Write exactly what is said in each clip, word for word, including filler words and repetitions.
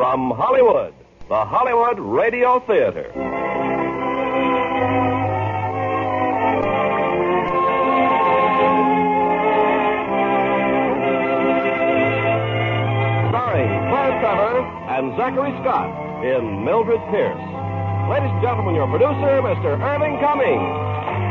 from Hollywood, the Hollywood Radio Theater. Starring Claire Trevor and Zachary Scott in Mildred Pierce. Ladies and gentlemen, your producer, Mister Irving Cummings.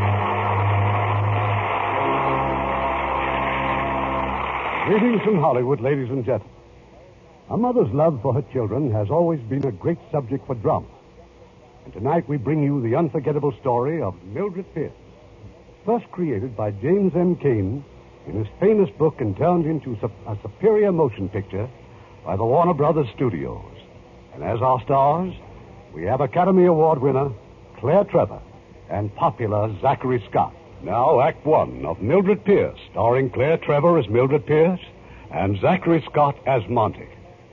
Greetings from Hollywood, ladies and gentlemen. A mother's love for her children has always been a great subject for drama. And tonight we bring you the unforgettable story of Mildred Pierce. First created by James M. Cain in his famous book and turned into a superior motion picture by the Warner Brothers Studios. And as our stars, we have Academy Award winner Claire Trevor and popular Zachary Scott. Now, Act One of Mildred Pierce, starring Claire Trevor as Mildred Pierce and Zachary Scott as Monty.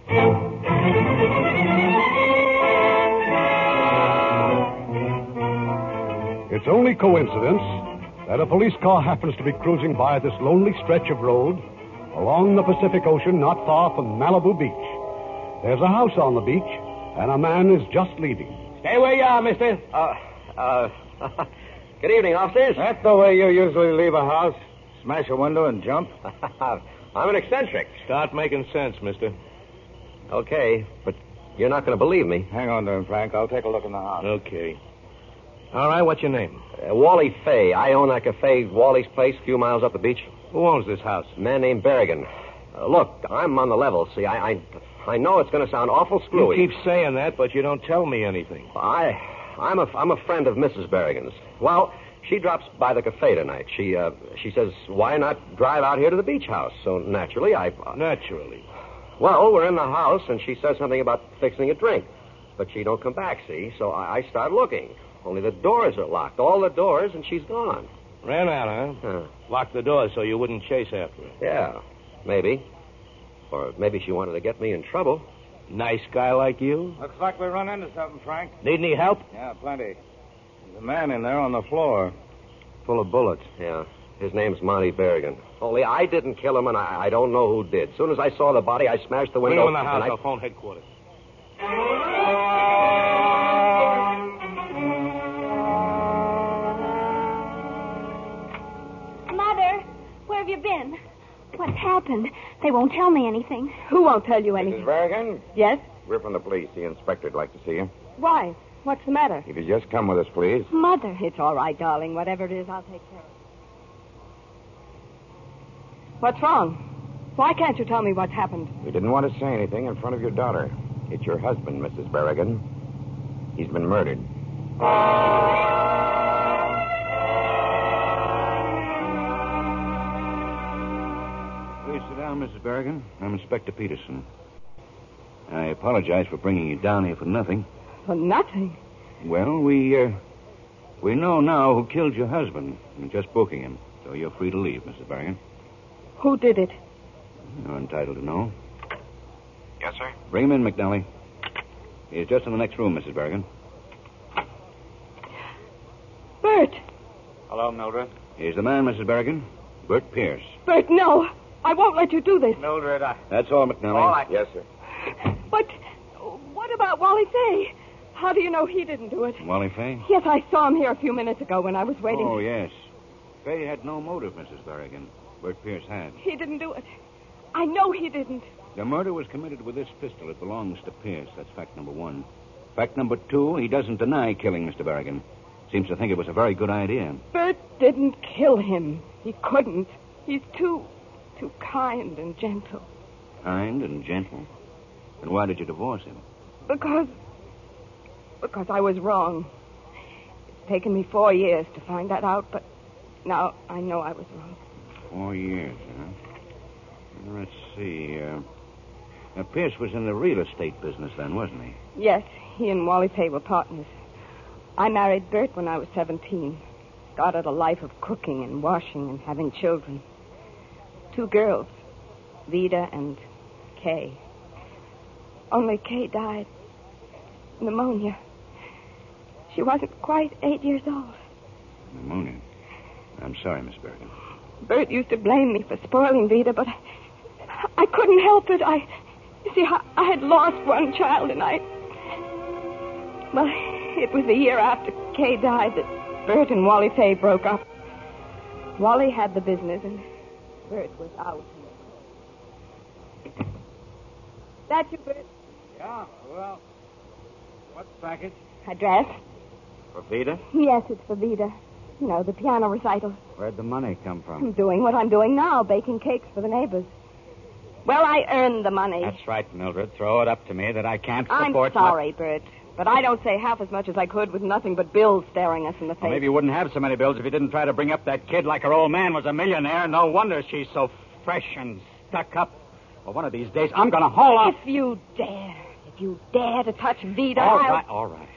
It's only coincidence that a police car happens to be cruising by this lonely stretch of road along the Pacific Ocean not far from Malibu Beach. There's a house on the beach, and a man is just leaving. Stay where you are, mister. Uh, uh, good evening, officers. That's the way you usually leave a house. Smash a window and jump. I'm an eccentric. Start making sense, mister. Okay, but you're not going to believe me. Hang on to him, Frank. I'll take a look in the house. Okay. All right, what's your name? Uh, Wally Fay. I own that cafe, Wally's Place, a few miles up the beach. Who owns this house? A man named Berrigan. Uh, look, I'm on the level. See, I I, I know it's going to sound awful screwy. You keep saying that, but you don't tell me anything. I, I'm a, I'm a friend of Missus Berrigan's. Well, she drops by the cafe tonight. She, uh, she says, why not drive out here to the beach house? So naturally, I... Uh, naturally. Well, we're in the house, and she says something about fixing a drink. But she don't come back, see? So I, I start looking. Only the doors are locked. All the doors, and she's gone. Ran out, huh? Huh. Locked the door so you wouldn't chase after her. Yeah, maybe. Or maybe she wanted to get me in trouble. Nice guy like you? Looks like we run into something, Frank. Need any help? Yeah, plenty. There's a man in there on the floor, full of bullets. Yeah, his name's Monty Berrigan. Only I didn't kill him, and I, I don't know who did. As soon as I saw the body, I smashed the window. Bring him in the house. I... I'll phone headquarters. Mother, where have you been? What's happened? They won't tell me anything. Who won't tell you anything? Missus Berrigan? Yes? We're from the police. The inspector'd like to see you. Why? What's the matter? If you just come with us, please. Mother. It's all right, darling. Whatever it is, I'll take care of it. What's wrong? Why can't you tell me what's happened? We didn't want to say anything in front of your daughter. It's your husband, Missus Berrigan. He's been murdered. Please sit down, Missus Berrigan. I'm Inspector Peterson. I apologize for bringing you down here for nothing. For nothing. Well, we, uh, we know now who killed your husband. We're just booking him, so you're free to leave, Missus Berrigan. Who did it? You're entitled to know. Yes, sir? Bring him in, McNally. He's just in the next room, Missus Berrigan. Bert. Hello, Mildred. He's the man, Missus Berrigan. Bert Pierce. Bert, no. I won't let you do this. Mildred, I... That's all, McNally. All right. Yes, sir. But what about Wally Fay? How do you know he didn't do it? Wally Fay? Yes, I saw him here a few minutes ago when I was waiting. Oh, yes. Fay had no motive, Missus Berrigan. Bert Pierce had. He didn't do it. I know he didn't. The murder was committed with this pistol. It belongs to Pierce. That's fact number one. Fact number two, he doesn't deny killing Mister Berrigan. Seems to think it was a very good idea. Bert didn't kill him. He couldn't. He's too, too kind and gentle. Kind and gentle? And why did you divorce him? Because, because I was wrong. It's taken me four years to find that out, but now I know I was wrong. Four years, huh? Let's see. Uh, now, Pierce was in the real estate business then, wasn't he? Yes, he and Wally Fay were partners. I married Bert when I was seventeen. Started a life of cooking and washing and having children. Two girls, Vida and Kay. Only Kay died. Pneumonia. She wasn't quite eight years old. Pneumonia? I'm sorry, Miss Berrigan. Bert used to blame me for spoiling Vida, but I, I couldn't help it. I, You see, I, I had lost one child, and I... Well, it was a year after Kay died that Bert and Wally Fay broke up. Wally had the business, and Bert was out. That's you, Bert? Yeah, well, what's the package? A dress? For Vida? Yes, it's for Vida. You know, the piano recital. Where'd the money come from? I'm doing what I'm doing now, baking cakes for the neighbors. Well, I earned the money. That's right, Mildred. Throw it up to me that I can't I'm support... sorry, Bert, but I don't say half as much as I could with nothing but bills staring us in the face. Well, maybe you wouldn't have so many bills if you didn't try to bring up that kid like her old man was a millionaire. No wonder she's so fresh and stuck up. Well, one of these days, I'm going to haul off... If you dare, if you dare to touch Vida, All I'll... right, all right.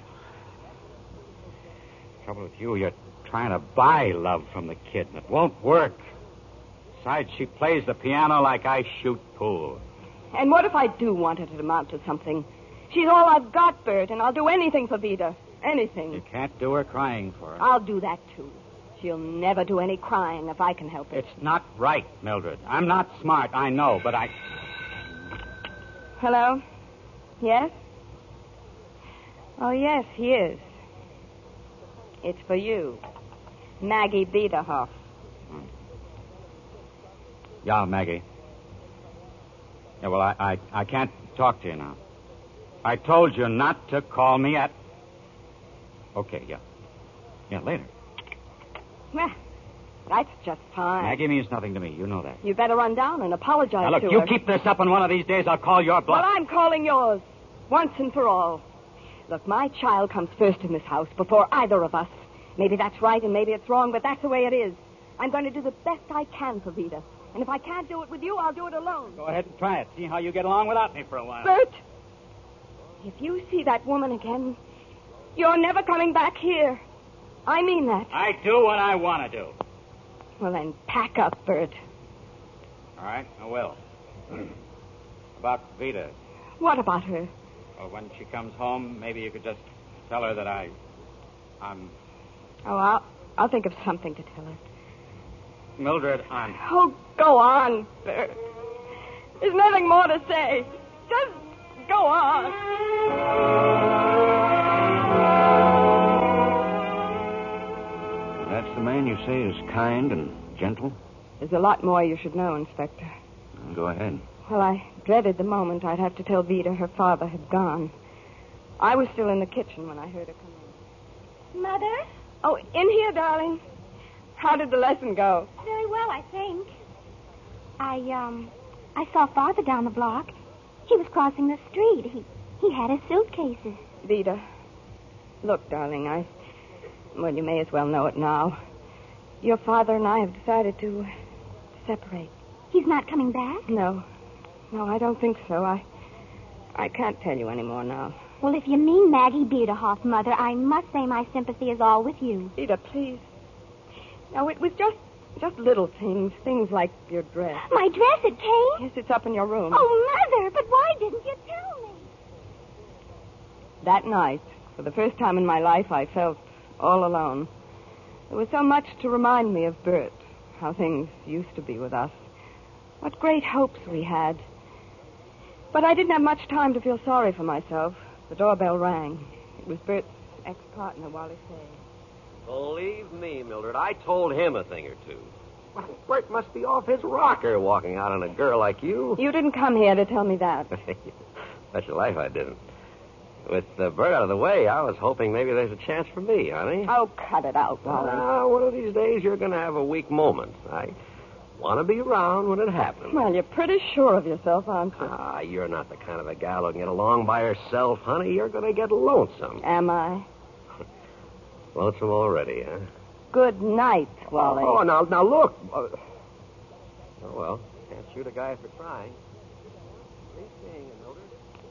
Trouble with you, you're trying to buy love from the kid, and it won't work. Besides, she plays the piano like I shoot pool. And what if I do want her to amount to something? She's all I've got, Bert, and I'll do anything for Vida. Anything. You can't do her crying for her. I'll do that, too. She'll never do any crying if I can help it. It's not right, Mildred. I'm not smart, I know, but I... Hello? Yes? Oh, yes, he is. It's for you. Maggie Biederhoff. Hmm. Yeah, Maggie. Yeah, well, I, I, I can't talk to you now. I told you not to call me at... Okay, yeah. Yeah, later. Well, that's just fine. Maggie means nothing to me. You know that. You better run down and apologize Now, look, to you her. keep this up, and one of these days I'll call your bluff. Well, I'm calling yours. Once and for all. Look, my child comes first in this house before either of us. Maybe that's right and maybe it's wrong, but that's the way it is. I'm going to do the best I can for Vida. And if I can't do it with you, I'll do it alone. Go ahead and try it. See how you get along without me for a while. Bert, if you see that woman again, you're never coming back here. I mean that. I do what I want to do. Well, then, pack up, Bert. All right, I will. About Vida. What about her? Well, when she comes home, maybe you could just tell her that I... I'm... Oh, I'll, I'll think of something to tell her. Mildred, I'm... Oh, go on, Bert. There's nothing more to say. Just go on. That's the man you say is kind and gentle? There's a lot more you should know, Inspector. Go ahead. Well, I dreaded the moment I'd have to tell Vida her father had gone. I was still in the kitchen when I heard her come in. Mother? Oh, in here, darling. How did the lesson go? Very well, I think. I, um, I saw Father down the block. He was crossing the street. He, he had his suitcases. Vida, look, darling, I... Well, you may as well know it now. Your father and I have decided to separate. He's not coming back? No. No, I don't think so. I I can't tell you any more now. Well, if you mean Maggie Biederhoff, Mother, I must say my sympathy is all with you. Vida, please. No, it was just just little things. Things like your dress. My dress at Kay? Yes, it's up in your room. Oh, Mother, but why didn't you tell me? That night, for the first time in my life, I felt all alone. There was so much to remind me of Bert, how things used to be with us. What great hopes we had. But I didn't have much time to feel sorry for myself. The doorbell rang. It was Bert's ex-partner, Wally Fay. Believe me, Mildred, I told him a thing or two. Well, Bert must be off his rocker walking out on a girl like you. You didn't come here to tell me that. Bet your life I didn't. With uh, Bert out of the way, I was hoping maybe there's a chance for me, honey. Oh, cut it out, Wally. Ah, one of these days you're going to have a weak moment. I want to be around when it happens. Well, you're pretty sure of yourself, aren't you? Ah, you're not the kind of a gal who can get along by herself, honey. You're going to get lonesome. Am I? Lonesome already, huh? Good night, Wally. Oh, now, now look. Uh, oh, well, can't shoot a guy for trying. Please seeing you, Mildred.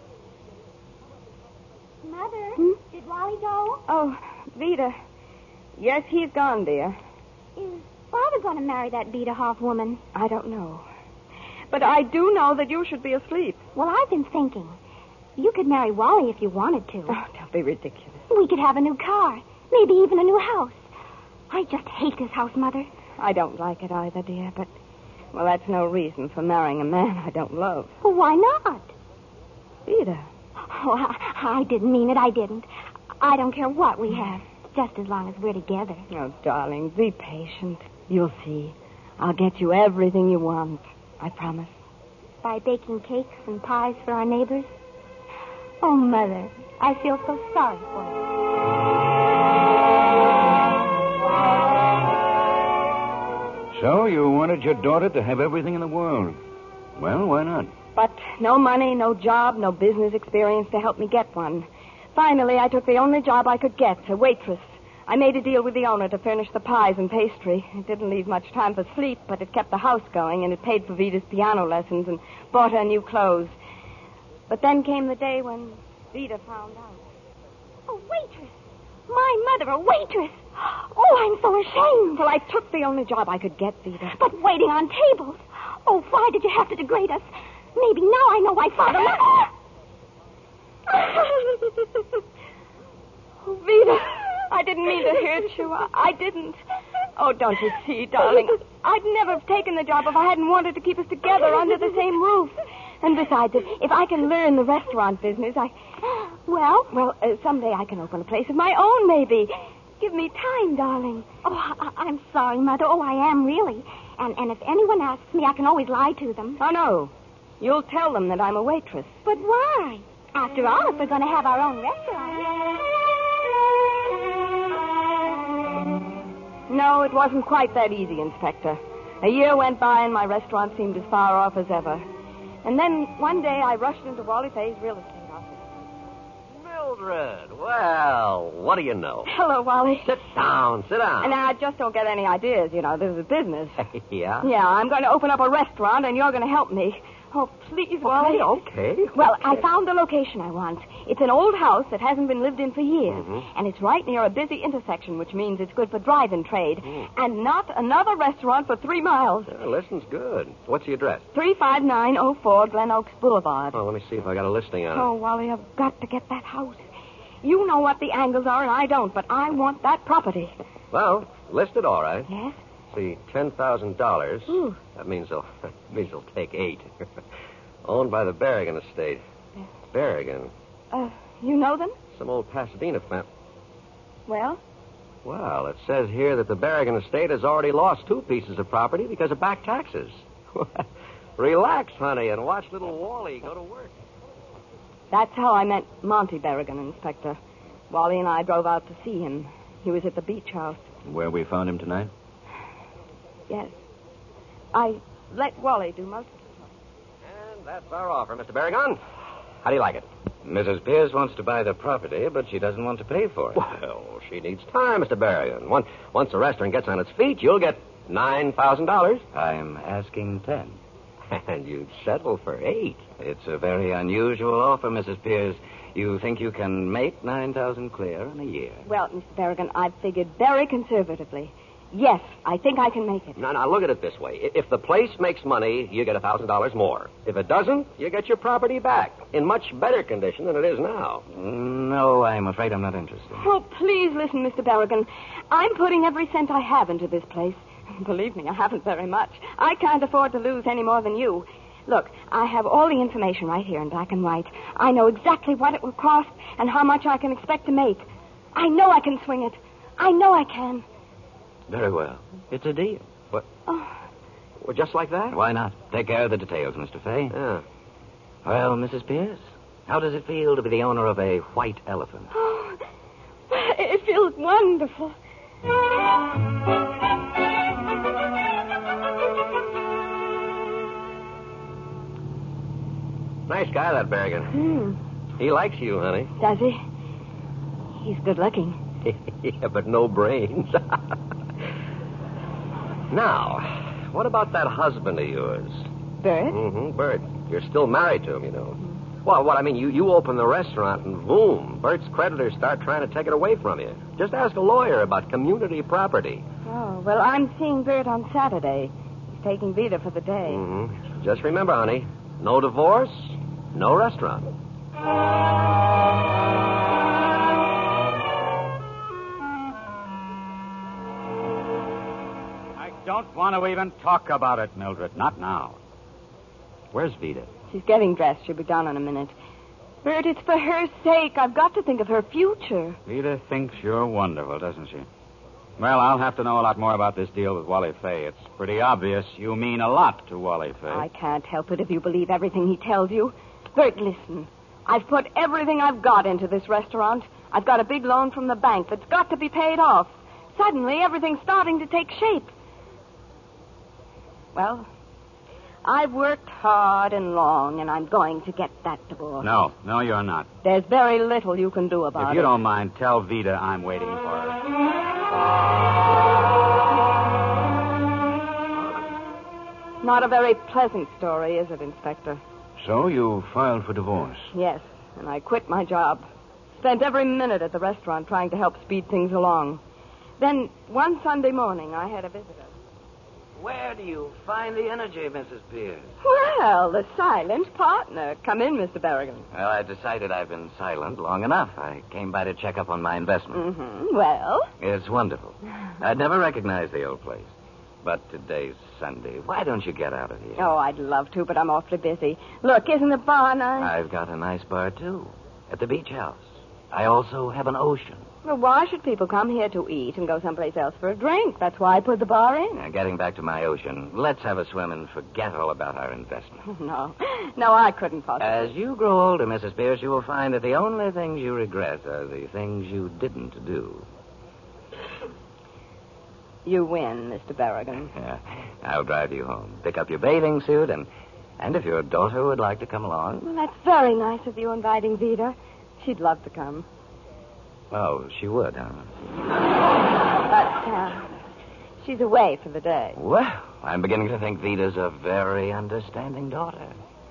Mother, Hmm? did Wally go? Oh, Vida. Yes, he's gone, dear. Is Father going to marry that Biederhoff woman? I don't know. But I do know that you should be asleep. Well, I've been thinking. You could marry Wally if you wanted to. Oh, don't be ridiculous. We could have a new car. Maybe even a new house. I just hate this house, Mother. I don't like it either, dear, but, well, that's no reason for marrying a man I don't love. Well, why not? Vida. Oh, I, I didn't mean it. I didn't. I don't care what we have, just as long as we're together. Oh, darling, be patient. You'll see. I'll get you everything you want. I promise. By baking cakes and pies for our neighbors? Oh, Mother, I feel so sorry for you. So you wanted your daughter to have everything in the world. Well, why not? But no money, no job, no business experience to help me get one. Finally, I took the only job I could get, a waitress. I made a deal with the owner to furnish the pies and pastry. It didn't leave much time for sleep, but it kept the house going, and it paid for Vida's piano lessons and bought her new clothes. But then came the day when Vida found out. A waitress? My mother, a waitress? Oh, I'm so ashamed. Well, I took the only job I could get, Vida. But waiting on tables. Oh, why did you have to degrade us? Maybe now I know why Father... Oh, Vida, I didn't mean to hurt you. I, I didn't. Oh, don't you see, darling? I'd never have taken the job if I hadn't wanted to keep us together under the same roof. And besides, if, if I can learn the restaurant business, I... Well, well, uh, someday I can open a place of my own, maybe. Give me time, darling. Oh, I, I'm sorry, Mother. Oh, I am, really. And, and if anyone asks me, I can always lie to them. Oh, no. You'll tell them that I'm a waitress. But why? After all, if we're going to have our own restaurant... No, it wasn't quite that easy, Inspector. A year went by and my restaurant seemed as far off as ever. And then one day I rushed into Wally Fay's real estate office. Mildred, well, what do you know? Hello, Wally. Sit down, sit down. And I just don't get any ideas, you know. This is business. Yeah? Yeah, I'm going to open up a restaurant and you're going to help me. Oh, please, Wally. Okay, okay. Well, okay. I found the location I want. It's an old house that hasn't been lived in for years. Mm-hmm. And it's right near a busy intersection, which means it's good for drive-in trade. Mm. And not another restaurant for three miles. Uh, listen's good. What's the address? three five nine oh four Glen Oaks Boulevard. Oh, let me see if I got a listing on it. Oh, Wally, I've got to get that house. You know what the angles are, and I don't, but I want that property. Well, listed all right. Yes? See, ten thousand dollars. Ooh. That means they'll, that means they'll take eight. Owned by the Berrigan estate. Yes. Berrigan? Uh, you know them? Some old Pasadena fam... Well? Well, it says here that the Berrigan estate has already lost two pieces of property because of back taxes. Relax, honey, and watch little Wally go to work. That's how I met Monty Berrigan, Inspector. Wally and I drove out to see him. He was at the beach house. Where we found him tonight? Yes. I let Wally do most of it. And that's our offer, Mister Berrigan. How do you like it? Missus Pierce wants to buy the property, but she doesn't want to pay for it. Well, she needs time, Mister Berrigan. Once, once the restaurant gets on its feet, you'll get nine thousand dollars. I'm asking ten. And you'd settle for eight. It's a very unusual offer, Missus Pierce. You think you can make nine thousand clear in a year? Well, Mister Berrigan, I've figured very conservatively. Yes, I think I can make it. Now, now, look at it this way. I- If the place makes money, you get one thousand dollars more. If it doesn't, you get your property back in much better condition than it is now. No, I'm afraid I'm not interested. Oh, please listen, Mister Berrigan. I'm putting every cent I have into this place. Believe me, I haven't very much. I can't afford to lose any more than you. Look, I have all the information right here in black and white. I know exactly what it will cost and how much I can expect to make. I know I can swing it. I know I can. Very well. It's a deal. What? Oh. Well, just like that? Why not? Take care of the details, Mister Fay. Yeah. Well, Missus Pierce, how does it feel to be the owner of a white elephant? Oh, it feels wonderful. Nice guy, that Berrigan. Hmm. He likes you, honey. Does he? He's good looking. Yeah, but no brains. Now, what about that husband of yours? Bert? Mm-hmm, Bert. You're still married to him, you know. Well, what I mean, you, you open the restaurant and boom, Bert's creditors start trying to take it away from you. Just ask a lawyer about community property. Oh, well, I'm seeing Bert on Saturday. He's taking Vida for the day. Mm-hmm. Just remember, honey, no divorce, no restaurant. I don't want to even talk about it, Mildred. Not now. Where's Vida? She's getting dressed. She'll be down in a minute. Bert, it's for her sake. I've got to think of her future. Vida thinks you're wonderful, doesn't she? Well, I'll have to know a lot more about this deal with Wally Fay. It's pretty obvious you mean a lot to Wally Fay. I can't help it if you believe everything he tells you. Bert, listen. I've put everything I've got into this restaurant. I've got a big loan from the bank that's got to be paid off. Suddenly, everything's starting to take shape. Well, I've worked hard and long, and I'm going to get that divorce. No, no, you're not. There's very little you can do about it. If you don't mind, tell Vida I'm waiting for her. Not a very pleasant story, is it, Inspector? So you filed for divorce? Yes, and I quit my job. Spent every minute at the restaurant trying to help speed things along. Then, one Sunday morning, I had a visitor. Where do you find the energy, Missus Pierce? Well, the silent partner. Come in, Mister Berrigan. Well, I've decided I've been silent long enough. I came by to check up on my investment. Mm-hmm. Well? It's wonderful. I'd never recognized the old place. But today's Sunday. Why don't you get out of here? Oh, I'd love to, but I'm awfully busy. Look, isn't the bar nice? I've got a nice bar, too. At the beach house. I also have an ocean. Well, why should people come here to eat and go someplace else for a drink? That's why I put the bar in. Now, getting back to my ocean, let's have a swim and forget all about our investment. No. No, I couldn't possibly. As you grow older, Missus Pierce, you will find that the only things you regret are the things you didn't do. You win, Mister Berrigan. Yeah. I'll drive you home. Pick up your bathing suit, and, and if your daughter would like to come along. Well, that's very nice of you inviting Vida. She'd love to come. Oh, she would, huh? But, uh, she's away for the day. Well, I'm beginning to think Vida's a very understanding daughter.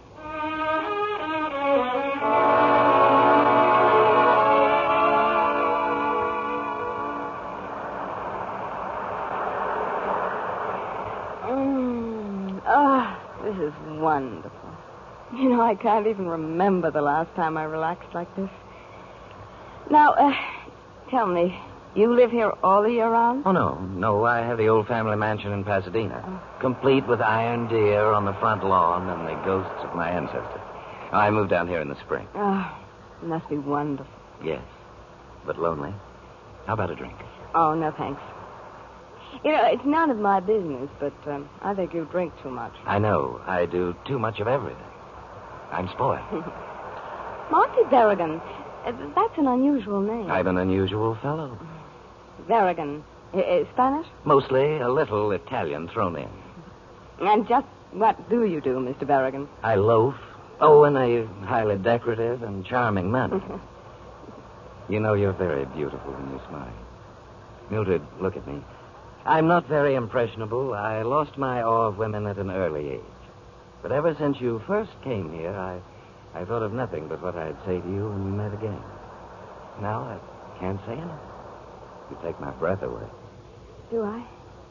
Mm. Ah, this is wonderful. You know, I can't even remember the last time I relaxed like this. Now, uh, tell me, you live here all the year round? Oh, no. No, I have the old family mansion in Pasadena, oh. complete with iron deer on the front lawn and the ghosts of my ancestors. I moved down here in the spring. Oh, it must be wonderful. Yes, but lonely. How about a drink? Oh, no, thanks. You know, it's none of my business, but um, I think you drink too much. I know. I do too much of everything. I'm spoiled. Monty Berrigan. Uh, that's an unusual name. I'm an unusual fellow. Berrigan. I- I- Spanish? Mostly a little Italian thrown in. And just what do you do, Mister Berrigan? I loaf. Oh, in a highly decorative and charming manner. You know, you're very beautiful when you smile. Mildred, look at me. I'm not very impressionable. I lost my awe of women at an early age. But ever since you first came here, I, I thought of nothing but what I'd say to you when we met again. Now I can't say anything. You take my breath away. Do I?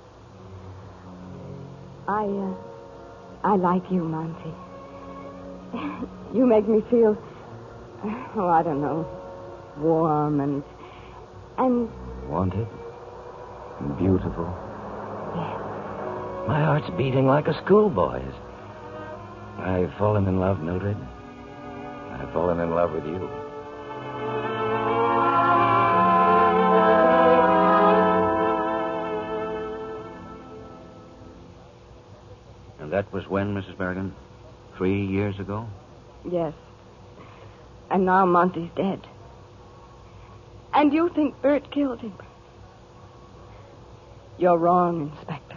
I, uh, I like you, Monty. You make me feel, oh, I don't know, warm and, and... Wanted? And beautiful? Yes. My heart's beating like a schoolboy's. I've fallen in love, Mildred. I've fallen in love with you. And that was when, Missus Berrigan? Three years ago? Yes. And now Monty's dead. And you think Bert killed him. You're wrong, Inspector.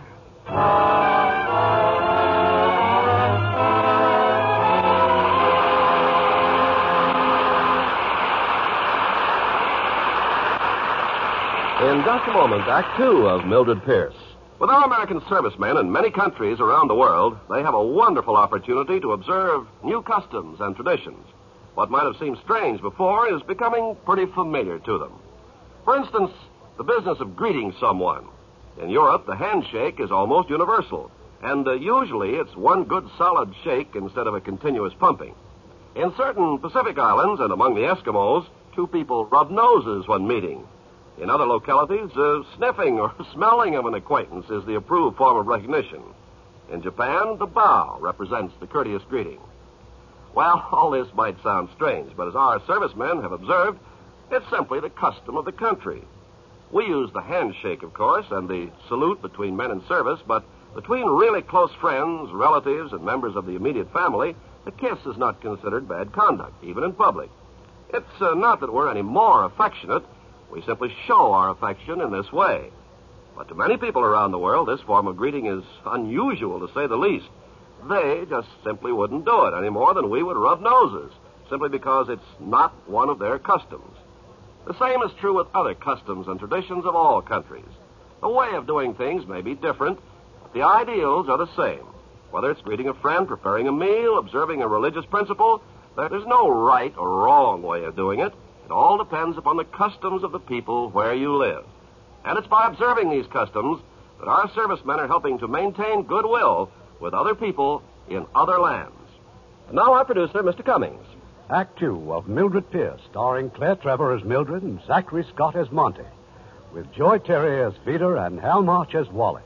In just a moment, Act Two of Mildred Pierce. With our American servicemen in many countries around the world, they have a wonderful opportunity to observe new customs and traditions. What might have seemed strange before is becoming pretty familiar to them. For instance, the business of greeting someone. In Europe, the handshake is almost universal, and uh, usually it's one good solid shake instead of a continuous pumping. In certain Pacific islands and among the Eskimos, two people rub noses when meeting. In other localities, uh, sniffing or smelling of an acquaintance is the approved form of recognition. In Japan, the bow represents the courteous greeting. Well, all this might sound strange, but as our servicemen have observed, it's simply the custom of the country. We use the handshake, of course, and the salute between men in service, but between really close friends, relatives, and members of the immediate family, a kiss is not considered bad conduct, even in public. It's uh, not that we're any more affectionate. We simply show our affection in this way. But to many people around the world, this form of greeting is unusual, to say the least. They just simply wouldn't do it any more than we would rub noses, simply because it's not one of their customs. The same is true with other customs and traditions of all countries. The way of doing things may be different, but the ideals are the same. Whether it's greeting a friend, preparing a meal, observing a religious principle, there's no right or wrong way of doing it. It all depends upon the customs of the people where you live. And it's by observing these customs that our servicemen are helping to maintain goodwill with other people in other lands. And now our producer, Mister Cummings. Act two of Mildred Pierce, starring Claire Trevor as Mildred and Zachary Scott as Monty, with Joy Terry as Vida and Hal March as Wally.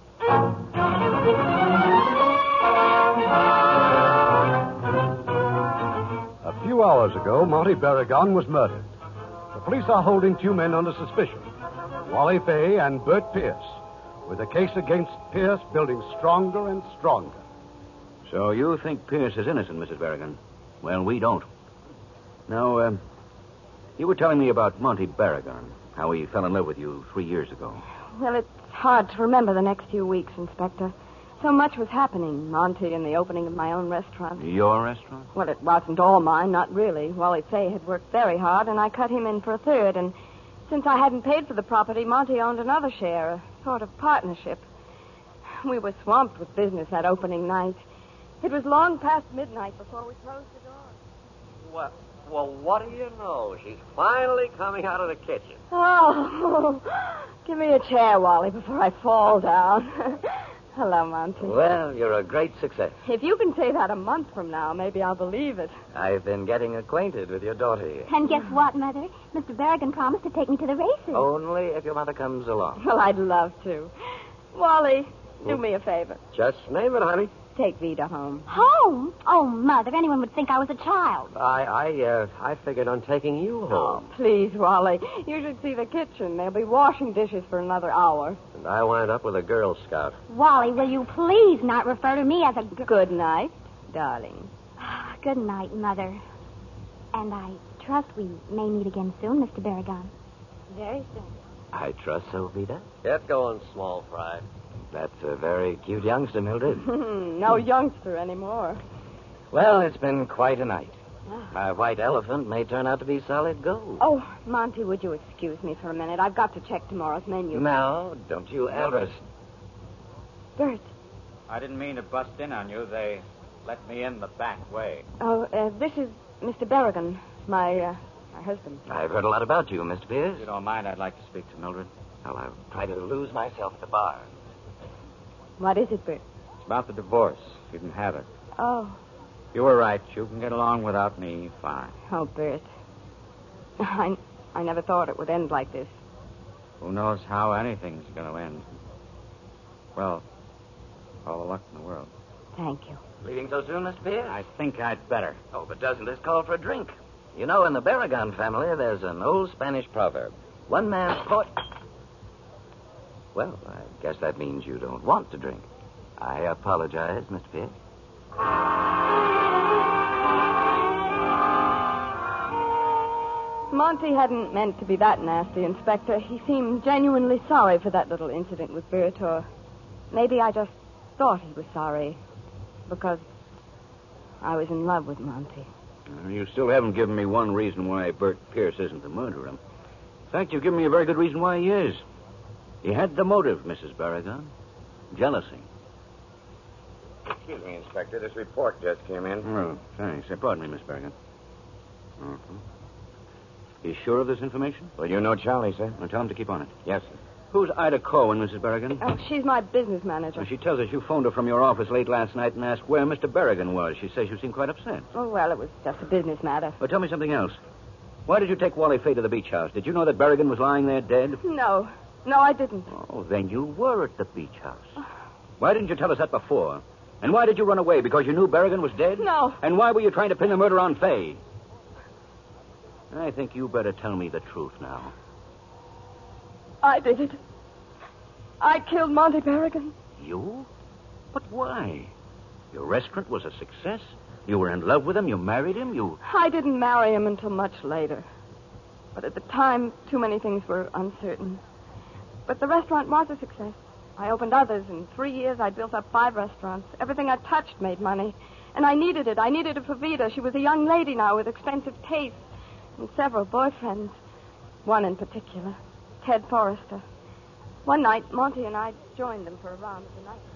A few hours ago, Monty Barragon was murdered. The police are holding two men under suspicion, Wally Fay and Bert Pierce, with the case against Pierce building stronger and stronger. So you think Pierce is innocent, Missus Barragan? Well, we don't. Now, um, you were telling me about Monty Barragan, how he fell in love with you three years ago. Well, it's hard to remember the next few weeks, Inspector. So much was happening. Monty and the opening of my own restaurant. Your restaurant? Well, it wasn't all mine, not really. Wally Fay had worked very hard, and I cut him in for a third. And since I hadn't paid for the property, Monty owned another share, a sort of partnership. We were swamped with business that opening night. It was long past midnight before we closed the door. Well, well, what do you know? She's finally coming out of the kitchen. Oh, give me a chair, Wally, before I fall down. Hello, Monty. Well, you're a great success. If you can say that a month from now, maybe I'll believe it. I've been getting acquainted with your daughter here. And guess what, Mother? Mister Barragan promised to take me to the races. Only if your mother comes along. Well, I'd love to. Wally, do me a favor. Just name it, honey. Take Vida home. Home? Oh, Mother, anyone would think I was a child. I, I, uh, I figured on taking you home. Oh, please, Wally. You should see the kitchen. They'll be washing dishes for another hour. And I wind up with a Girl Scout. Wally, will you please not refer to me as a... G- Good night, darling. Good night, Mother. And I trust we may meet again soon, Mister Barragan. Very soon. I trust so, Vida. Get going, small fry. That's a very cute youngster, Mildred. No youngster anymore. Well, it's been quite a night. My white elephant may turn out to be solid gold. Oh, Monty, would you excuse me for a minute? I've got to check tomorrow's menu. No, don't you ever... Bert. I didn't mean to bust in on you. They let me in the back way. Oh, uh, this is Mister Barragan, my, uh, my husband. I've heard a lot about you, Mister Pierce. If you don't mind, I'd like to speak to Mildred. Well, I'll try to lose myself at the bar. What is it, Bert? It's about the divorce. You can have it. Oh. You were right. You can get along without me fine. Oh, Bert. I, I never thought it would end like this. Who knows how anything's going to end? Well, all the luck in the world. Thank you. Leaving so soon, Mister Pierce? I think I'd better. Oh, but doesn't this call for a drink? You know, in the Barragan family, there's an old Spanish proverb. One man's port... Well, I guess that means you don't want to drink. I apologize, Mister Pierce. Monty hadn't meant to be that nasty, Inspector. He seemed genuinely sorry for that little incident with Bert, or maybe I just thought he was sorry because I was in love with Monty. Uh, you still haven't given me one reason why Bert Pierce isn't the murderer. In fact, you've given me a very good reason why he is. He had the motive, Missus Barragan. Jealousy. Excuse me, Inspector. This report just came in. Oh, thanks. Uh, pardon me, Miss Barragan. Uh-huh. You sure of this information? Well, you know Charlie, sir. Well, tell him to keep on it. Yes, sir. Who's Ida Cohen, Missus Barragan? Oh, she's my business manager. Well, she tells us you phoned her from your office late last night and asked where Mister Barragan was. She says you seemed quite upset. Oh, well, it was just a business matter. Well, tell me something else. Why did you take Wally Fay to the beach house? Did you know that Barragan was lying there dead? No. No, I didn't. Oh, then you were at the beach house. Why didn't you tell us that before? And why did you run away? Because you knew Berrigan was dead? No. And why were you trying to pin the murder on Fay? I think you better tell me the truth now. I did it. I killed Monty Berrigan. You? But why? Your restaurant was a success. You were in love with him. You married him. You... I didn't marry him until much later. But at the time, too many things were uncertain. But the restaurant was a success. I opened others. In three years, I built up five restaurants. Everything I touched made money. And I needed it. I needed it for Vida. She was a young lady now with expensive tastes and several boyfriends. One in particular, Ted Forrester. One night, Monty and I joined them for a round of the night.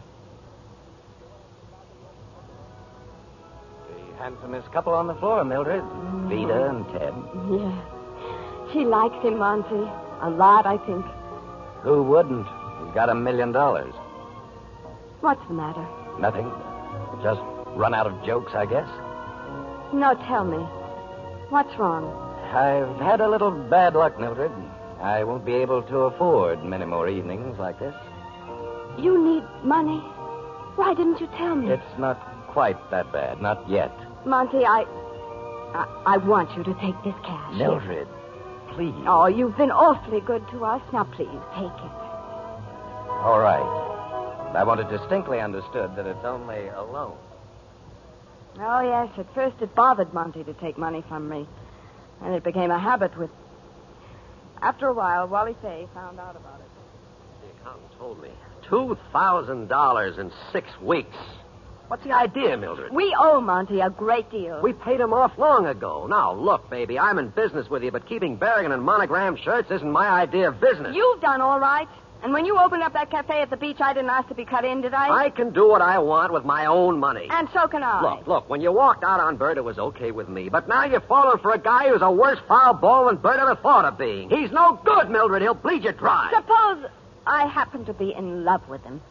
The handsomest couple on the floor, Mildred. Vida and Ted. Yeah. She likes him, Monty. A lot, I think. Who wouldn't? He's got a million dollars. What's the matter? Nothing. Just run out of jokes, I guess. No, tell me. What's wrong? I've had a little bad luck, Mildred. I won't be able to afford many more evenings like this. You need money. Why didn't you tell me? It's not quite that bad. Not yet. Monty, I... I, I want you to take this cash. Mildred, please. Oh, you've been awfully good to us. Now, please, take it. All right. I want it distinctly understood that it's only a loan. Oh, yes. At first it bothered Monty to take money from me. And it became a habit with... After a while, Wally Fay found out about it. The accountant told me. Two thousand dollars in six weeks. What's the idea, Mildred? We owe Monty a great deal. We paid him off long ago. Now, look, baby, I'm in business with you, but keeping Berrigan and monogram shirts isn't my idea of business. You've done all right. And when you opened up that cafe at the beach, I didn't ask to be cut in, did I? I can do what I want with my own money. And so can I. Look, look, when you walked out on Bert, it was okay with me. But now you're falling for a guy who's a worse foul ball than Bert ever thought of being. He's no good, Mildred. He'll bleed you dry. Suppose I happen to be in love with him.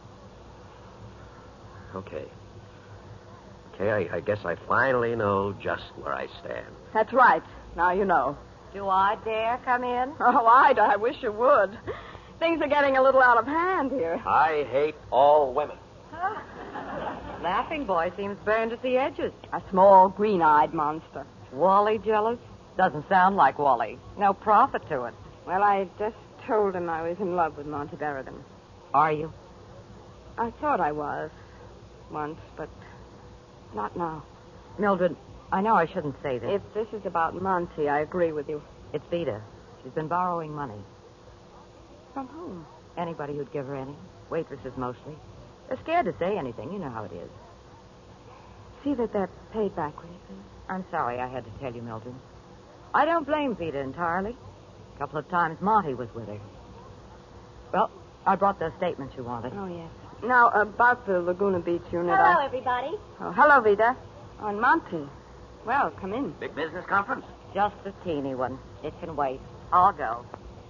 Okay. Okay, I, I guess I finally know just where I stand. That's right. Now you know. Do I dare come in? Oh, I'd. I wish you would. Things are getting a little out of hand here. I hate all women. Huh? Laughing boy seems burned at the edges. A small, green-eyed monster. Wally jealous? Doesn't sound like Wally. No profit to it. Well, I just told him I was in love with Monty Berrigan. Are you? I thought I was once, but not now. Mildred, I know I shouldn't say this. If this is about Monty, I agree with you. It's Vida. She's been borrowing money. From whom? Anybody who'd give her any. Waitresses mostly. They're scared to say anything. You know how it is. See that they're paid back, will you, please? I'm sorry I had to tell you, Mildred. I don't blame Vida entirely. A couple of times Monty was with her. Well, I brought those statements you wanted. Oh, yes. Now, about the Laguna Beach unit. Hello, I... everybody. Oh, hello, Vida. On Monty. Well, come in. Big business conference? Just a teeny one. It can wait. I'll go.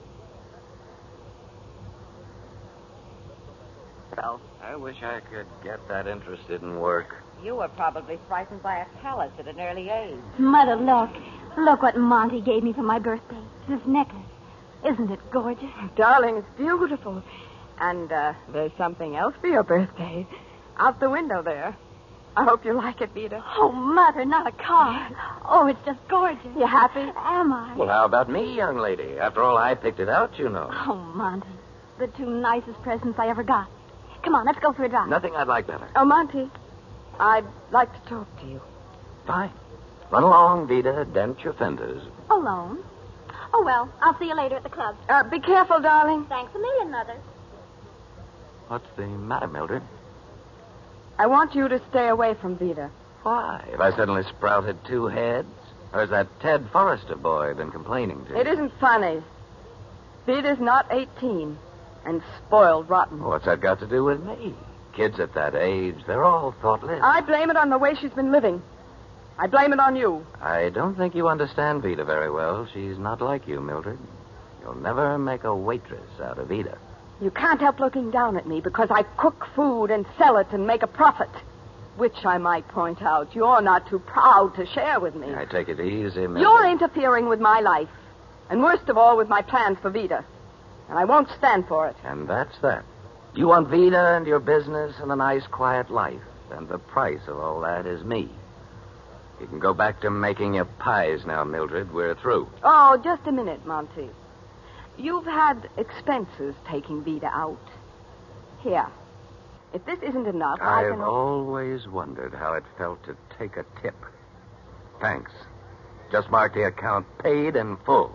So, I wish I could get that interested in work. you were probably frightened by a palace at an early age. Mother, look. Look what Monty gave me for my birthday. This necklace. Isn't it gorgeous? Darling, it's beautiful. And uh, there's something else for your birthday. Out the window there. I hope you like it, Vida. Oh, Mother, not a car. Oh, it's just gorgeous. You happy? Am I? Well, how about me, young lady? After all, I picked it out, you know. Oh, Monty. The two nicest presents I ever got. Come on, let's go for a drive. Nothing I'd like better. Oh, Monty, I'd like to talk to you. Fine. Run along, Vida. Dent your fenders. Alone? Oh, well, I'll see you later at the club. Uh, be careful, darling. Thanks a million, Mother. What's the matter, Mildred? I want you to stay away from Vida. Why? Have I suddenly sprouted two heads? Or has that Ted Forrester boy been complaining to you? It isn't funny. Vida's not eighteen and spoiled rotten. What's that got to do with me? Kids at that age, they're all thoughtless. I blame it on the way she's been living. I blame it on you. I don't think you understand Vida very well. She's not like you, Mildred. You'll never make a waitress out of Vida. You can't help looking down at me because I cook food and sell it and make a profit. Which, I might point out, you're not too proud to share with me. I take it easy, Mildred. You're interfering with my life. And worst of all, with my plans for Vida. And I won't stand for it. And that's that. You want Vida and your business and a nice, quiet life. And the price of all that is me. You can go back to making your pies now, Mildred. We're through. Oh, just a minute, Monty. You've had expenses taking Vida out. Here. If this isn't enough, I I've can... always wondered how it felt to take a tip. Thanks. Just mark the account paid in full.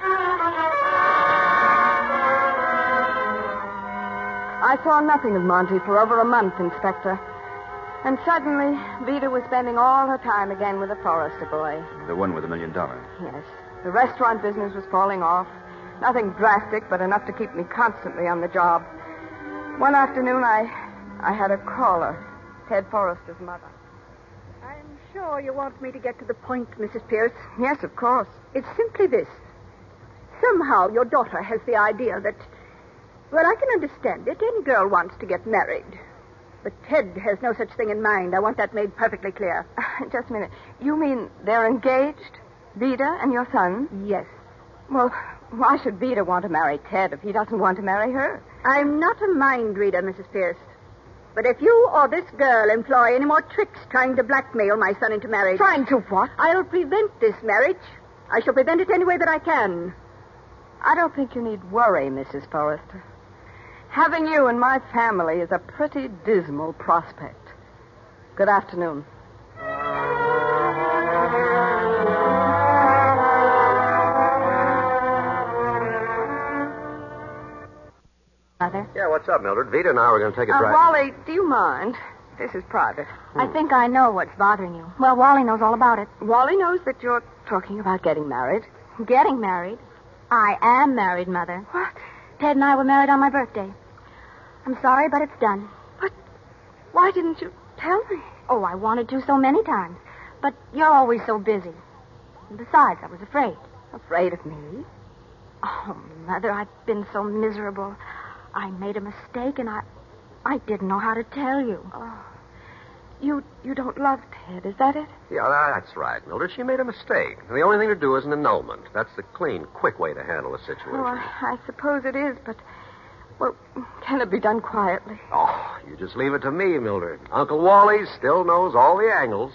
I saw nothing of Monty for over a month, Inspector. And suddenly, Vida was spending all her time again with the Forrester boy. The one with a million dollars. Yes. The restaurant business was falling off. Nothing drastic, but enough to keep me constantly on the job. One afternoon, I, I had a caller, Ted Forrester's mother. I'm sure you want me to get to the point, Missus Pierce. Yes, of course. It's simply this. Somehow your daughter has the idea that, well, I can understand it. Any girl wants to get married. But Ted has no such thing in mind. I want that made perfectly clear. Just a minute. You mean they're engaged? Vida and your son? Yes. Well, why should Vida want to marry Ted if he doesn't want to marry her? I'm not a mind reader, Missus Pierce. But if you or this girl employ any more tricks trying to blackmail my son into marriage... Trying to what? I'll prevent this marriage. I shall prevent it any way that I can. I don't think you need worry, Missus Forrester. Having you in my family is a pretty dismal prospect. Good afternoon. Mother? Yeah, what's up, Mildred? Vida and I were going to take a Uh, drive. Wally, do you mind? This is private. I think I know what's bothering you. Well, Wally knows all about it. Wally knows that you're talking about getting married. Getting married? I am married, Mother. What? Ted and I were married on my birthday. I'm sorry, but it's done. But why didn't you tell me? Oh, I wanted to so many times. But you're always so busy. And besides, I was afraid. Afraid of me? Oh, Mother, I've been so miserable. I made a mistake, and I I didn't know how to tell you. Oh. You you don't love Ted, is that it? Yeah, that's right, Mildred. She made a mistake. And the only thing to do is an annulment. That's the clean, quick way to handle a situation. Oh, I, I suppose it is, but, well, can it be done quietly? Oh, you just leave it to me, Mildred. Uncle Wally still knows all the angles.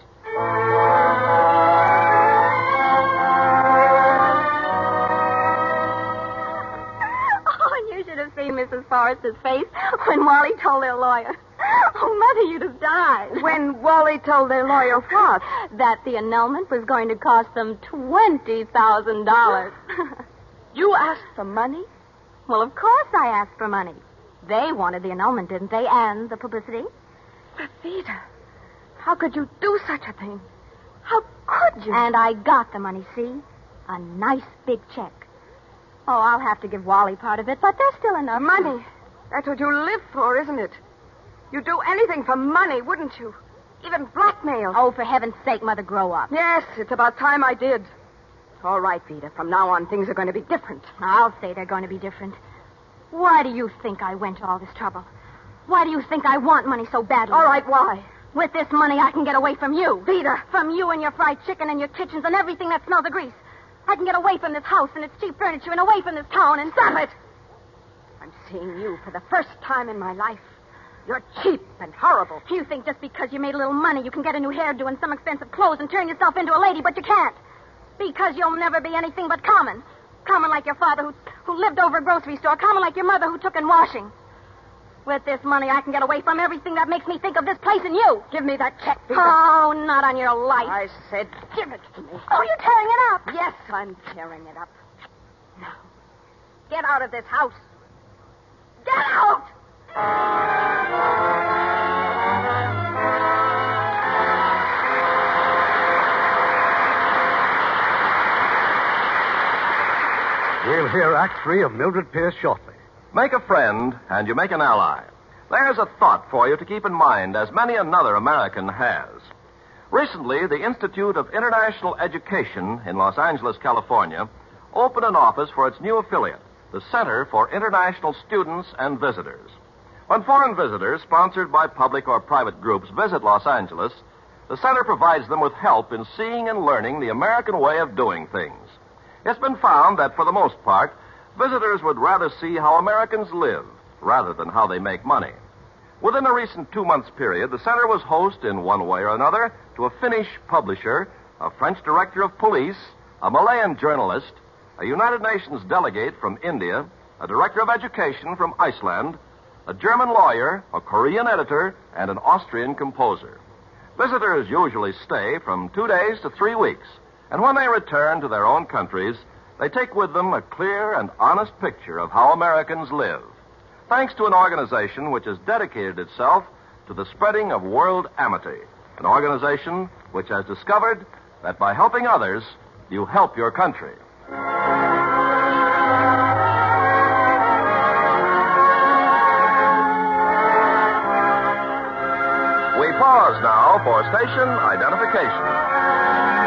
See Missus Forrester's face when Wally told their lawyer. Oh, Mother, you'd have died. When Wally told their lawyer what? That the annulment was going to cost them twenty thousand dollars. You asked for money? Well, of course I asked for money. They wanted the annulment, didn't they? And the publicity. But, Vida, how could you do such a thing? How could you? And I got the money, see? A nice big check. Oh, I'll have to give Wally part of it, but there's still enough. Money. That's what you live for, isn't it? You'd do anything for money, wouldn't you? Even blackmail. Oh, for heaven's sake, Mother, grow up. Yes, it's about time I did. All right, Vida. From now on, things are going to be different. I'll say they're going to be different. Why do you think I went to all this trouble? Why do you think I want money so badly? All right, why? With this money, I can get away from you. Vida. From you and your fried chicken and your kitchens and everything that smells of grease. I can get away from this house and its cheap furniture and away from this town and... Stop it! I'm seeing you for the first time in my life. You're cheap and horrible. You think just because you made a little money you can get a new hairdo and some expensive clothes and turn yourself into a lady, but you can't. Because you'll never be anything but common. Common like your father who, who lived over a grocery store. Common like your mother who took in washing. With this money, I can get away from everything that makes me think of this place and you. Give me that check, Vida. Oh, not on your life. I said give it to me. Oh, you're tearing it up. Yes, I'm tearing it up. Now, get out of this house. Get out! We'll hear Act Three of Mildred Pierce shortly. Make a friend, and you make an ally. There's a thought for you to keep in mind, as many another American has. Recently, the Institute of International Education in Los Angeles, California, opened an office for its new affiliate, the Center for International Students and Visitors. When foreign visitors, sponsored by public or private groups, visit Los Angeles, the center provides them with help in seeing and learning the American way of doing things. It's been found that, for the most part, visitors would rather see how Americans live rather than how they make money. Within a recent two months period, the Center was host in one way or another to a Finnish publisher, a French director of police, a Malayan journalist, a United Nations delegate from India, a director of education from Iceland, a German lawyer, a Korean editor, and an Austrian composer. Visitors usually stay from two days to three weeks, and when they return to their own countries, they take with them a clear and honest picture of how Americans live, thanks to an organization which has dedicated itself to the spreading of world amity, an organization which has discovered that by helping others, you help your country. We pause now for station identification.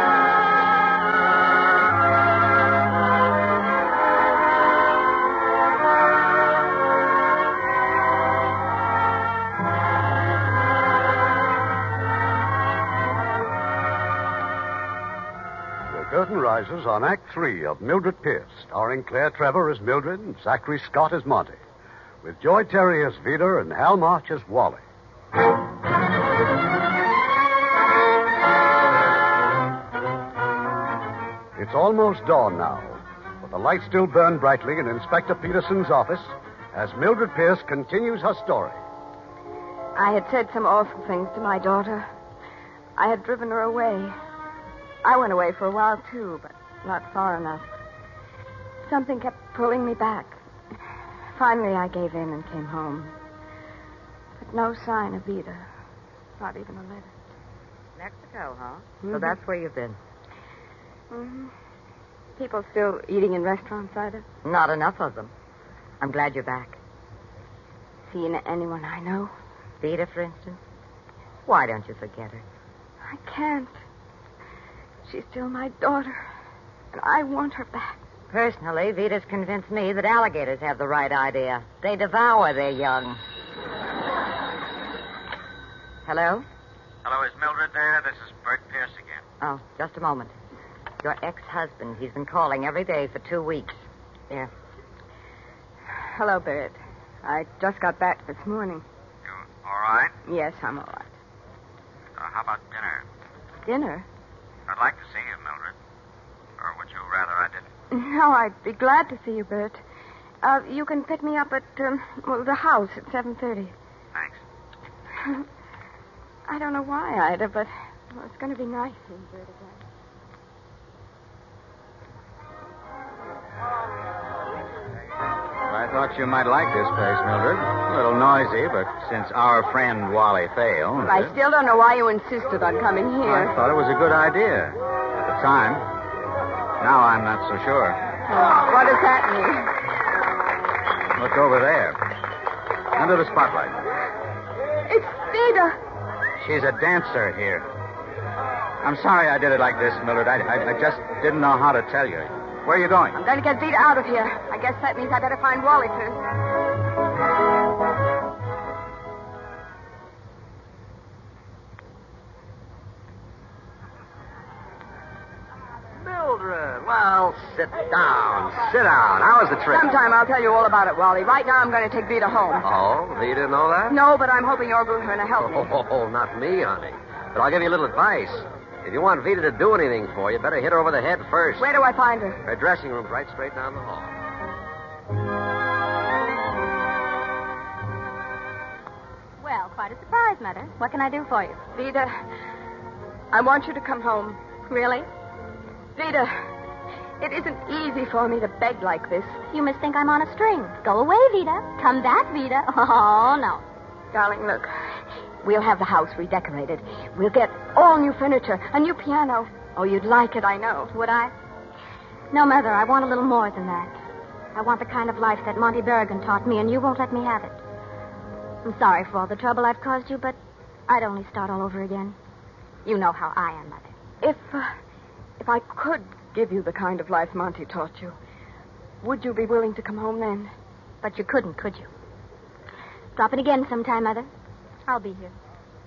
Curtain rises on Act Three of Mildred Pierce, starring Claire Trevor as Mildred and Zachary Scott as Monty, with Joy Terry as Vida and Hal March as Wally. It's almost dawn now, but the lights still burn brightly in Inspector Peterson's office as Mildred Pierce continues her story. I had said some awful things to my daughter. I had driven her away. I went away for a while, too, but not far enough. Something kept pulling me back. Finally, I gave in and came home. But no sign of Vida. Not even a letter. Mexico, huh? Mm-hmm. So that's where you've been. Mm-hmm. People still eating in restaurants, either? Not enough of them. I'm glad you're back. Seen anyone I know? Vida, for instance? Why don't you forget her? I can't. She's still my daughter, and I want her back. Personally, Vida's convinced me that alligators have the right idea. They devour their young. Hello? Hello, is Mildred there? This is Bert Pierce again. Oh, just a moment. Your ex-husband, he's been calling every day for two weeks. Here. Hello, Bert. I just got back this morning. You all right? Yes, I'm all right. Uh, how about dinner? Dinner? I'd like to see you, Mildred. Or would you rather I didn't? No, I'd be glad to see you, Bert. Uh, you can pick me up at um, well, the house at seven thirty. Thanks. I don't know why, Ida, but well, it's going to be nice seeing Bert again. I thought you might like this place, Mildred. A little noisy, but since our friend Wally failed... Well, I still don't know why you insisted on coming here. I thought it was a good idea at the time. Now I'm not so sure. Oh, what does that mean? Look over there. Under the spotlight. It's Vida. She's a dancer here. I'm sorry I did it like this, Mildred. I, I, I just didn't know how to tell you. Where are you going? I'm going to get Vida out of here. I guess that means I better find Wally first. Mildred, well, sit down. Sit down. How was the trip? Sometime I'll tell you all about it, Wally. Right now I'm going to take Vida home. Oh, you didn't know that? No, but I'm hoping you're going to help me. Oh, not me, honey. But I'll give you a little advice. If you want Vida to do anything for you, better hit her over the head first. Where do I find her? Her dressing room's right straight down the hall. Well, quite a surprise, Mother. What can I do for you? Vida, I want you to come home. Really? Vida, it isn't easy for me to beg like this. You must think I'm on a string. Go away, Vida. Come back, Vida. Oh, no. Darling, look. We'll have the house redecorated. We'll get all new furniture, a new piano. Oh, you'd like it, I know. Would I? No, Mother, I want a little more than that. I want the kind of life that Monty Berrigan taught me, and you won't let me have it. I'm sorry for all the trouble I've caused you, but I'd only start all over again. You know how I am, Mother. If, uh, if I could give you the kind of life Monty taught you, would you be willing to come home then? But you couldn't, could you? Drop it again sometime, Mother. I'll be here.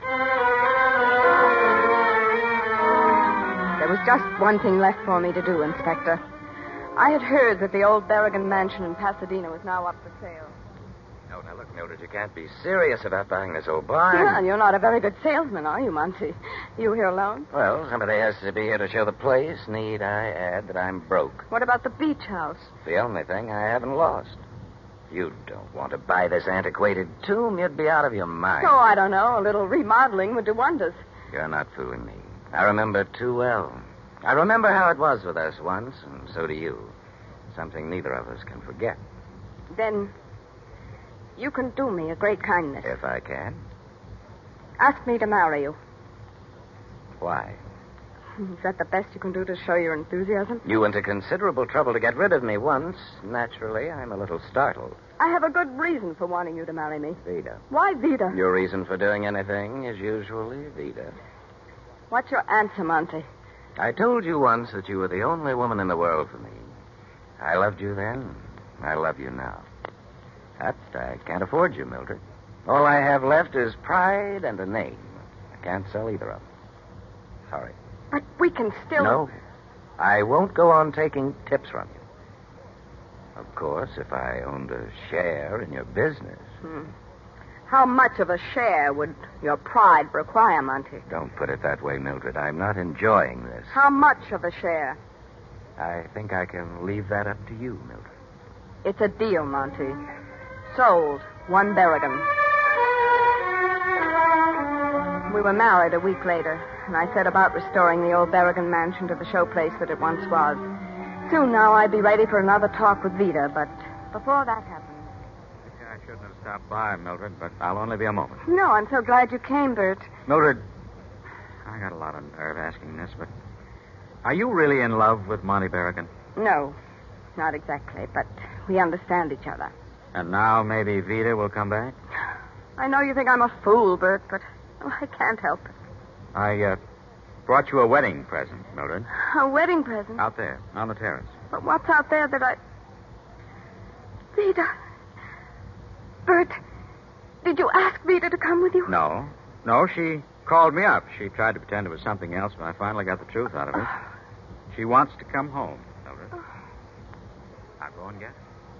There was just one thing left for me to do, Inspector. I had heard that the old Berrigan mansion in Pasadena was now up for sale. No, now look, Mildred, you can't be serious about buying this old barn. Well, you're not a very good salesman, are you, Monty? You here alone? Well, somebody has to be here to show the place. Need I add that I'm broke? What about the beach house? The only thing I haven't lost. You don't want to buy this antiquated tomb. You'd be out of your mind. Oh, I don't know. A little remodeling would do wonders. You're not fooling me. I remember too well. I remember how it was with us once, and so do you. Something neither of us can forget. Then you can do me a great kindness. If I can. Ask me to marry you. Why? Is that the best you can do to show your enthusiasm? You went to considerable trouble to get rid of me once. Naturally, I'm a little startled. I have a good reason for wanting you to marry me. Vida. Why Vida? Your reason for doing anything is usually Vida. What's your answer, Monty? I told you once that you were the only woman in the world for me. I loved you then. I love you now. That I can't afford you, Mildred. All I have left is pride and a name. I can't sell either of them. Sorry. But we can still... No. I won't go on taking tips from you. Of course, if I owned a share in your business. Hmm. How much of a share would your pride require, Monty? Don't put it that way, Mildred. I'm not enjoying this. How much of a share? I think I can leave that up to you, Mildred. It's a deal, Monty. Sold. One Berrigan. We were married a week later, and I set about restoring the old Berrigan mansion to the showplace that it once was. Soon now I'd be ready for another talk with Vida, but before that happened... I shouldn't have stopped by, Mildred, but I'll only be a moment. No, I'm so glad you came, Bert. Mildred, I got a lot of nerve asking this, but are you really in love with Monty Berrigan? No, not exactly, but we understand each other. And now maybe Vida will come back? I know you think I'm a fool, Bert, but oh, I can't help it. I uh, brought you a wedding present, Mildred. A wedding present? Out there, on the terrace. But what's out there that I... Vida. Bert, did you ask Vida to come with you? No. No, she called me up. She tried to pretend it was something else, but I finally got the truth out of her. She wants to come home, Mildred. I'll go and get her.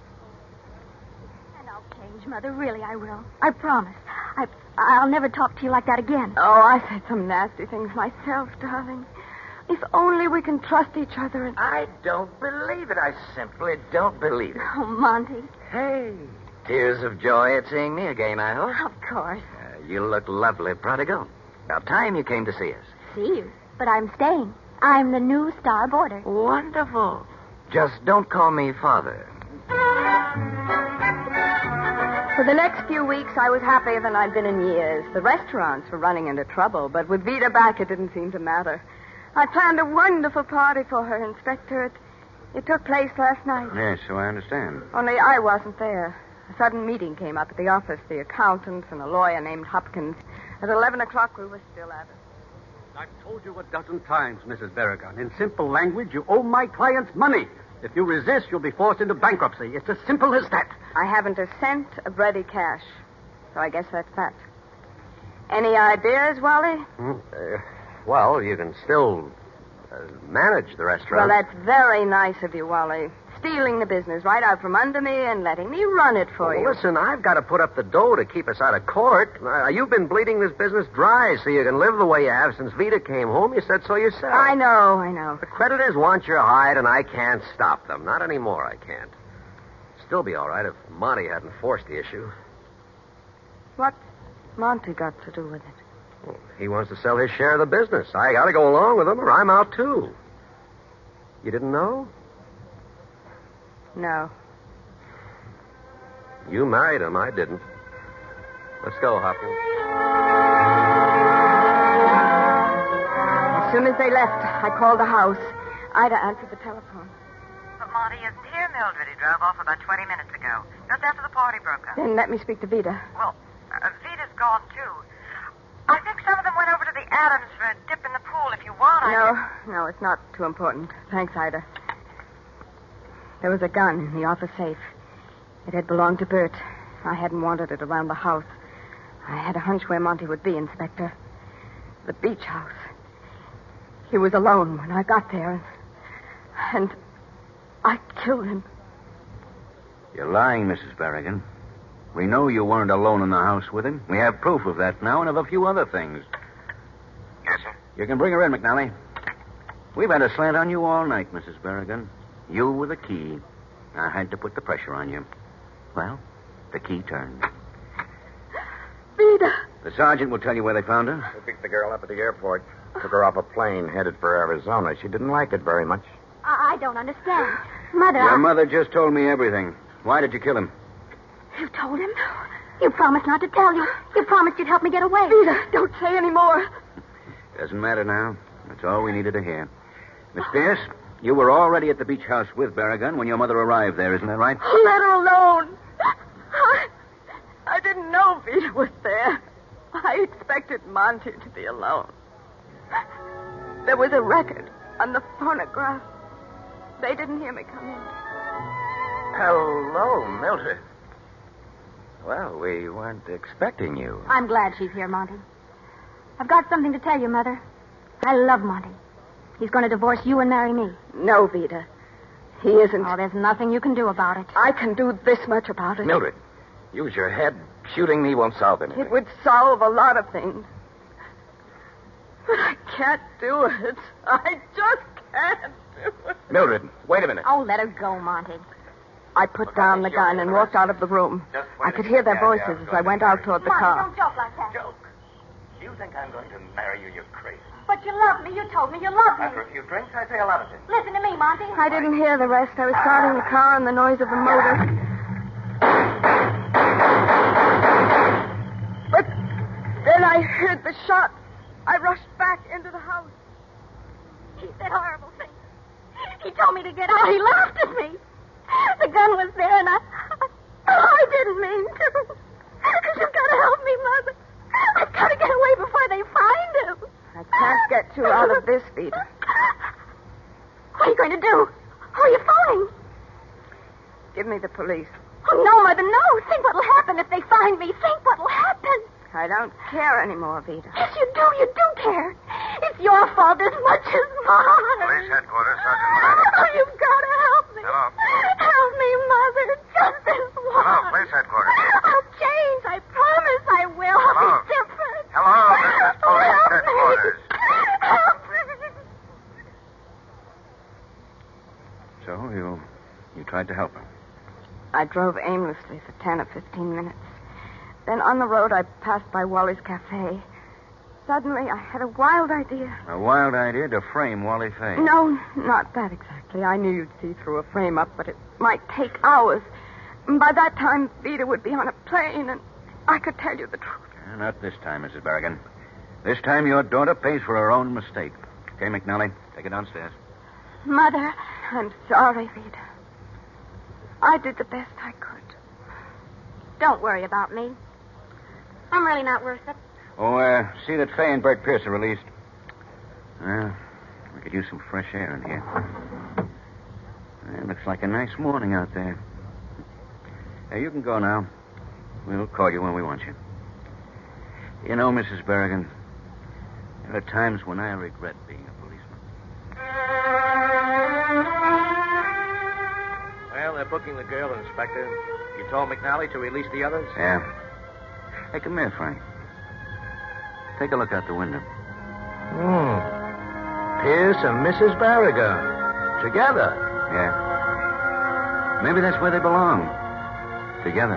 And I'll change, Mother. Really, I will. I promise. I, I'll never talk to you like that again. Oh, I said some nasty things myself, darling. If only we can trust each other and... I don't believe it. I simply don't believe it. Oh, Monty. Hey, tears of joy at seeing me again, I hope. Of course. Uh, you look lovely, prodigal. About time you came to see us. See you. But I'm staying. I'm the new star boarder. Wonderful. Just don't call me father. For the next few weeks, I was happier than I'd been in years. The restaurants were running into trouble, but with Vida back, it didn't seem to matter. I planned a wonderful party for her, Inspector. It, it took place last night. Yes, so I understand. Only I wasn't there. A sudden meeting came up at the office. The accountants and a lawyer named Hopkins. At eleven o'clock, we were still at it. I've told you a dozen times, Missus Berrigan. In simple language, you owe my clients money. If you resist, you'll be forced into bankruptcy. It's as simple as that. I haven't a cent of ready cash. So I guess that's that. Any ideas, Wally? Hmm? Uh, well, you can still uh, manage the restaurant. Well, that's very nice of you, Wally. Stealing the business right out from under me and letting me run it for well, you. Listen, I've got to put up the dough to keep us out of court. Uh, you've been bleeding this business dry so you can live the way you have since Vida came home. You said so yourself. I know, I know. The creditors want your hide, and I can't stop them. Not anymore, I can't. Still be all right if Monty hadn't forced the issue. What's Monty got to do with it? Well, he wants to sell his share of the business. I got to go along with him, or I'm out too. You didn't know? No. You married him. I didn't. Let's go, Hopkins. As soon as they left, I called the house. Ida answered the telephone. But Monty isn't here, Mildred. He drove off about twenty minutes ago. Just after the party broke up. Then let me speak to Vida. Well, uh, Vita's gone, too. I think some of them went over to the Adams for a dip in the pool. If you want, I No, can... no, it's not too important. Thanks, Ida. There was a gun in the office safe. It had belonged to Bert. I hadn't wanted it around the house. I had a hunch where Monty would be, Inspector. The beach house. He was alone when I got there, and, and I killed him. You're lying, Missus Berrigan. We know you weren't alone in the house with him. We have proof of that now and of a few other things. Yes, sir. You can bring her in, McNally. We've had a slant on you all night, Missus Berrigan. You were the key. I had to put the pressure on you. Well, the key turned. Vida. The sergeant will tell you where they found her. We picked the girl up at the airport. Took her off a plane headed for Arizona. She didn't like it very much. I, I don't understand. Mother. Your I... mother just told me everything. Why did you kill him? You told him? You promised not to tell you. You promised you'd help me get away. Vida, don't say any more. Doesn't matter now. That's all we needed to hear. Miss Pierce, you were already at the beach house with Berrigan when your mother arrived there, isn't that right? Oh, let her alone. I, I didn't know Vida was there. I expected Monty to be alone. There was a record on the phonograph. They didn't hear me come in. Hello, Mildred. Well, we weren't expecting you. I'm glad she's here, Monty. I've got something to tell you, Mother. I love Monty. He's going to divorce you and marry me. No, Vida. He isn't. Oh, there's nothing you can do about it. I can do this much about it. Mildred, use your head. Shooting me won't solve anything. It would solve a lot of things. But I can't do it. I just can't do it. Mildred, wait a minute. Oh, let her go, Monty. I put down the gun and walked out of the room. I could hear their voices as I went out toward the Monty, car. don't joke like that. Joke? You think I'm going to marry you? You're crazy. But you love me. You told me you loved me. After a few drinks, I say a lot of things. Listen to me, Monty. I didn't hear the rest. I was starting the car and the noise of the motor. But then I heard the shot. I rushed back into the house. He said horrible things. He told me to get out. He laughed at me. The gun was there, and I... Oh, I didn't mean to. You've got to help me, Mother. I've got to get away before they find him. I can't get you out of this, Vida. What are you going to do? Who are you phoning? Give me the police. Oh, no, Mother, no. Think what'll happen if they find me. Think what'll happen. I don't care anymore, Vida. Yes, you do. You do care. It's your fault as much as mine. Police headquarters, Sergeant Moran. Oh, you've got to help me. Hello. Help me, Mother. Just this once. Hello, police headquarters. I'll change. I promise I will. I'll Hello. be different. Hello, this is police Help headquarters. Me. Help me. So you you tried to help her. I drove aimlessly for ten or fifteen minutes. Then on the road, I passed by Wally's Cafe. Suddenly, I had a wild idea. A wild idea to frame Wally Fay. No, not that exactly. I knew you'd see through a frame-up, but it might take hours. And by that time, Vida would be on a plane, and I could tell you the truth. Uh, not this time, Missus Berrigan. This time, your daughter pays for her own mistake. Okay, McNally, take it downstairs. Mother. I'm sorry, Vida. I did the best I could. Don't worry about me. I'm really not worth it. Oh, uh, see that Fay and Bert Pierce are released. Well, we could use some fresh air in here. It looks like a nice morning out there. Hey, you can go now. We'll call you when we want you. You know, Missus Berrigan, there are times when I regret being a policeman. Well, they're booking the girl, Inspector. You told McNally to release the others? Yeah. Hey, come here, Frank. Take a look out the window. Hmm. Pierce and Missus Berrigan. Together. Yeah. Maybe that's where they belong. Together.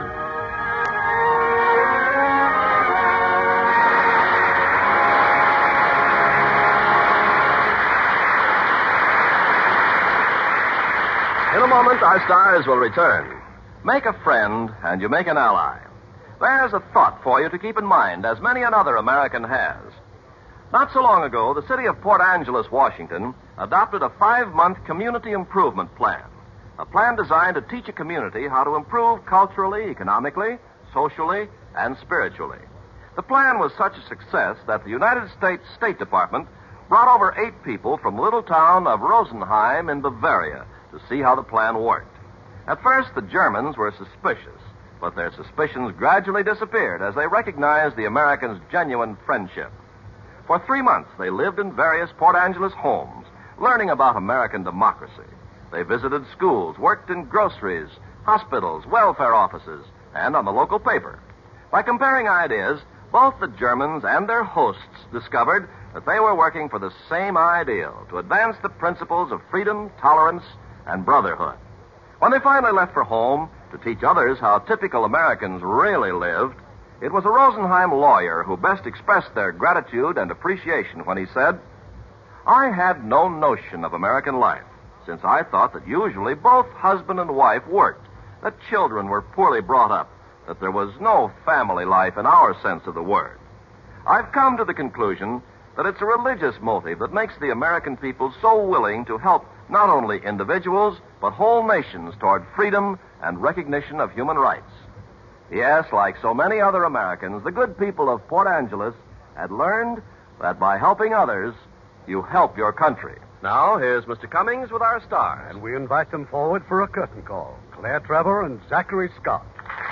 In a moment, our stars will return. Make a friend, and you make an ally. There's a thought for you to keep in mind, as many another American has. Not so long ago, the city of Port Angeles, Washington, adopted a five-month community improvement plan. A plan designed to teach a community how to improve culturally, economically, socially, and spiritually. The plan was such a success that the United States State Department brought over eight people from the little town of Rosenheim in Bavaria to see how the plan worked. At first, the Germans were suspicious, but their suspicions gradually disappeared as they recognized the Americans' genuine friendship. For three months, they lived in various Port Angeles homes, learning about American democracy. They visited schools, worked in groceries, hospitals, welfare offices, and on the local paper. By comparing ideas, both the Germans and their hosts discovered that they were working for the same ideal, to advance the principles of freedom, tolerance, and brotherhood. When they finally left for home to teach others how typical Americans really lived, it was a Rosenheim lawyer who best expressed their gratitude and appreciation when he said, "I had no notion of American life, since I thought that usually both husband and wife worked, that children were poorly brought up, that there was no family life in our sense of the word. I've come to the conclusion that it's a religious motive that makes the American people so willing to help not only individuals, but whole nations toward freedom and recognition of human rights." Yes, like so many other Americans, the good people of Port Angeles had learned that by helping others, you help your country. Now, here's Mister Cummings with our stars. And we invite them forward for a curtain call. Claire Trevor and Zachary Scott.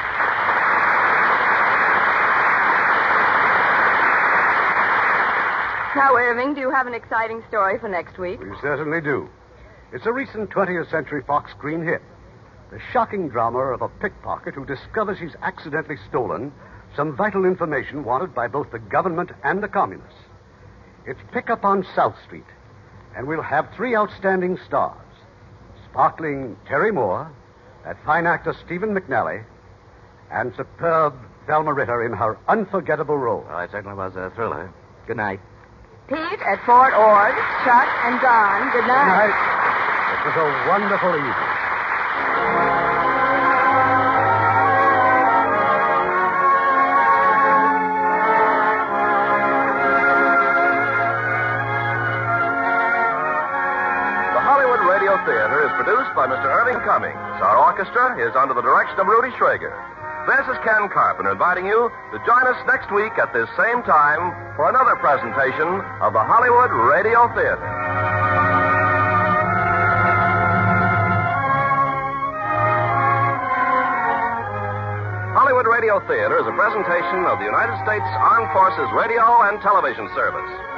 Now, Irving, do you have an exciting story for next week? We certainly do. It's a recent twentieth Century Fox screen hit. The shocking drama of a pickpocket who discovers he's accidentally stolen some vital information wanted by both the government and the communists. It's Pickup on South Street, and we'll have three outstanding stars. Sparkling Terry Moore, that fine actor Stephen McNally, and superb Thelma Ritter in her unforgettable role. Well, it certainly was a thriller. Good night. Pete at Fort Ord, Chuck, and Don, good night. Good night. It was a wonderful evening. Theater is produced by Mister Irving Cummings. Our orchestra is under the direction of Rudy Schrager. This is Ken Carpenter inviting you to join us next week at this same time for another presentation of the Hollywood Radio Theater. Hollywood Radio Theater is a presentation of the United States Armed Forces Radio and Television Service.